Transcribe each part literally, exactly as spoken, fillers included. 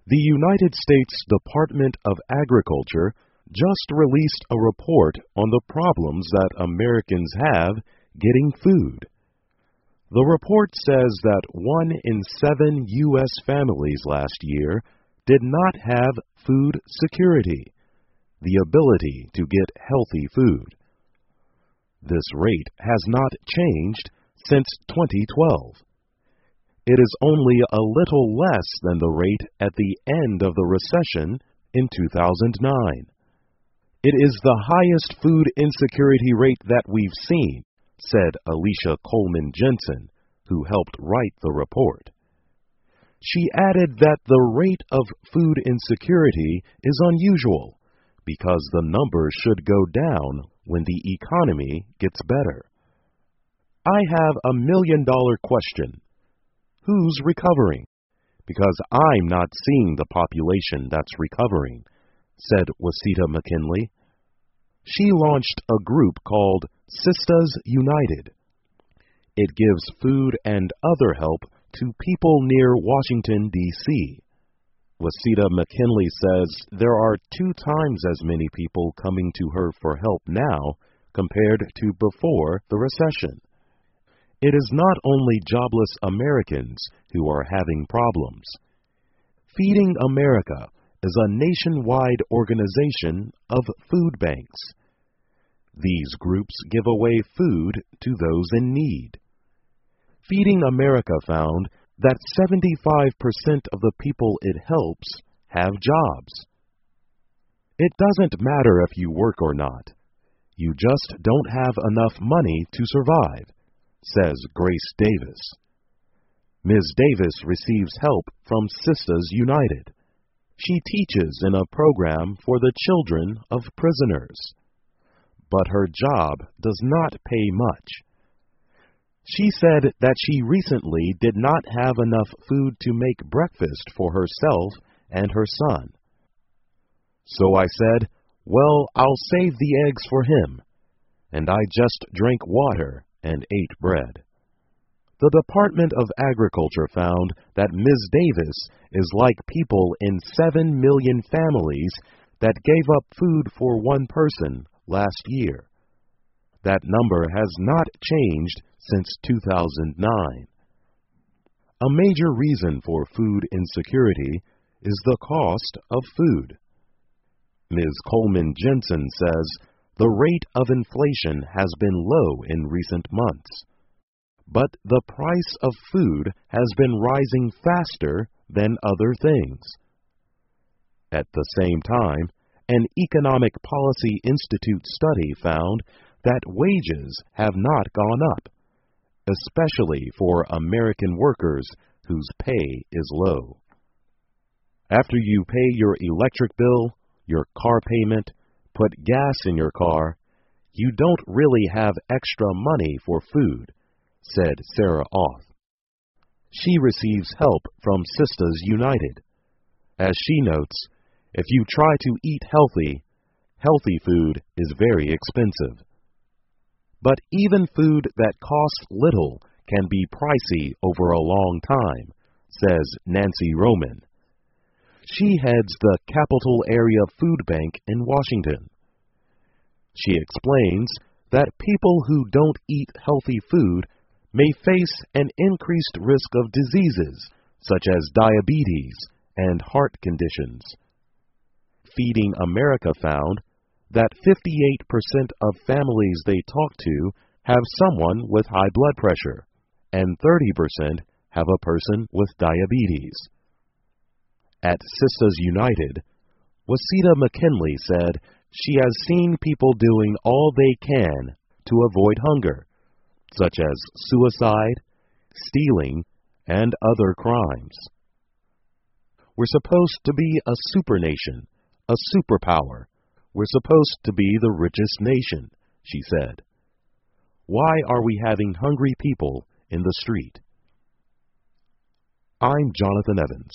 The United States Department of Agriculture just released a report on the problems that Americans have getting food. The report says that one in seven U S families last year did not have food security, the ability to get healthy food. This rate has not changed since twenty twelve. It is only a little less than the rate at the end of the recession in two thousand nine. It is the highest food insecurity rate that we've seen, said Alicia Coleman Jensen, who helped write the report. She added that the rate of food insecurity is unusual because the number should go down when the economy gets better. I have a million-dollar question. Who's recovering? Because I'm not seeing the population that's recovering, said Wasita McKinley. She launched a group called Sistas United. It gives food and other help to people near Washington, D C Wasita McKinley says there are two times as many people coming to her for help now compared to before the recession. It is not only jobless Americans who are having problems. Feeding America is a nationwide organization of food banks. These groups give away food to those in need. Feeding America found that seventy-five percent of the people it helps have jobs. It doesn't matter if you work or not. You just don't have enough money to survive, says Grace Davis. Miz Davis receives help from Sistas United. She teaches in a program for the children of prisoners. But her job does not pay much. She said that she recently did not have enough food to make breakfast for herself and her son. So I said, well, I'll save the eggs for him. And I just drank water and ate bread. The Department of Agriculture found that Miz Davis is like people in seven million families that gave up food for one person last year. That number has not changed since two thousand nine. A major reason for food insecurity is the cost of food. Miz Coleman Jensen says the rate of inflation has been low in recent months, but the price of food has been rising faster than other things. At the same time, an Economic Policy Institute study found that wages have not gone up, especially for American workers whose pay is low. After you pay your electric bill, your car payment, put gas in your car, you don't really have extra money for food, said Sarah Auth. She receives help from Sistas United. As she notes, if you try to eat healthy, healthy food is very expensive. But even food that costs little can be pricey over a long time, says Nancy Roman. She heads the Capital Area Food Bank in Washington. She explains that people who don't eat healthy food may face an increased risk of diseases such as diabetes and heart conditions. Feeding America found that fifty-eight percent of families they talk to have someone with high blood pressure, and thirty percent have a person with diabetes. At Sistas United, Wasita McKinley said she has seen people doing all they can to avoid hunger, such as suicide, stealing, and other crimes. We're supposed to be a supernation, a superpower. We're supposed to be the richest nation, she said. Why are we having hungry people in the street? I'm Jonathan Evans.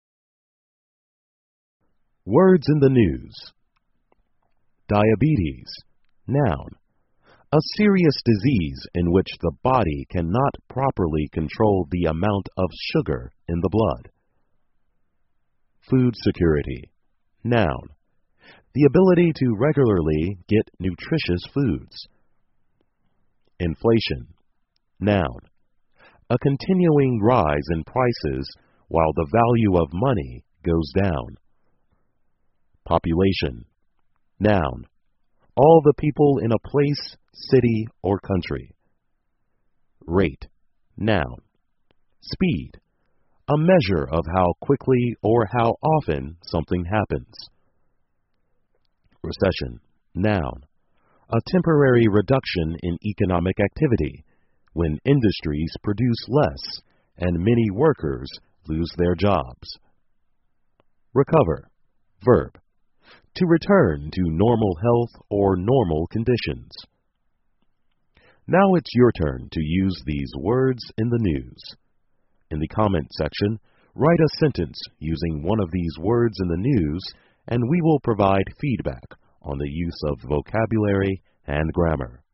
Words in the news. Diabetes, noun. A serious disease in which the body cannot properly control the amount of sugar in the blood. Food security. Noun. The ability to regularly get nutritious foods. Inflation. Noun. A continuing rise in prices while the value of money goes down. Population. Noun. All the people in a place, city, or country. Rate. Noun. Speed. A measure of how quickly or how often something happens. Recession. Noun. A temporary reduction in economic activity when industries produce less and many workers lose their jobs. Recover. Verb. To return to normal health or normal conditions. Now it's your turn to use these words in the news. In the comment section, write a sentence using one of these words in the news, and we will provide feedback on the use of vocabulary and grammar.